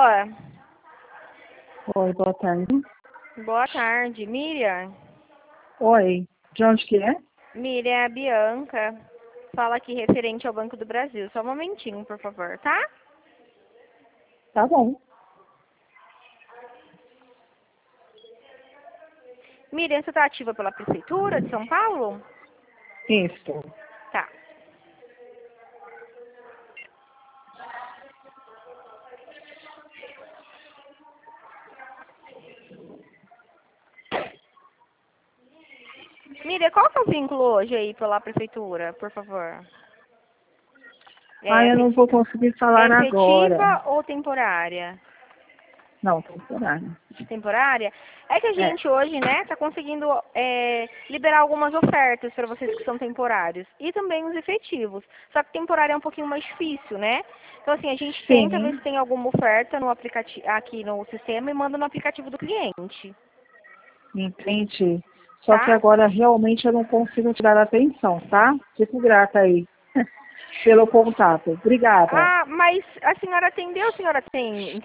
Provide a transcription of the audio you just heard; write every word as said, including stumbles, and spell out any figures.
Oi, boa tarde. Boa tarde, Miriam. Oi, de onde que é? Miriam, é a Bianca. Fala aqui referente ao Banco do Brasil. Só um momentinho, por favor, tá? Tá bom. Miriam, você está ativa pela Prefeitura de São Paulo? Isso. Tá. Miriam, qual que é o vínculo hoje aí pela Prefeitura, por favor? Ah, É, eu não vou conseguir falar é agora. efetiva ou temporária? Não, temporário. Temporária? É que a É, gente hoje, né, tá conseguindo é, liberar algumas ofertas para vocês que são temporários. E também os efetivos. Só que temporário é um pouquinho mais difícil, né? Então, assim, a gente tenta ver sim, se tem alguma oferta no aplicativo, aqui no sistema e manda no aplicativo do cliente, entendi. Só que tá? agora realmente eu não consigo te dar atenção, tá? Fico grata aí pelo contato. Obrigada. Ah, mas a senhora atendeu, a senhora tem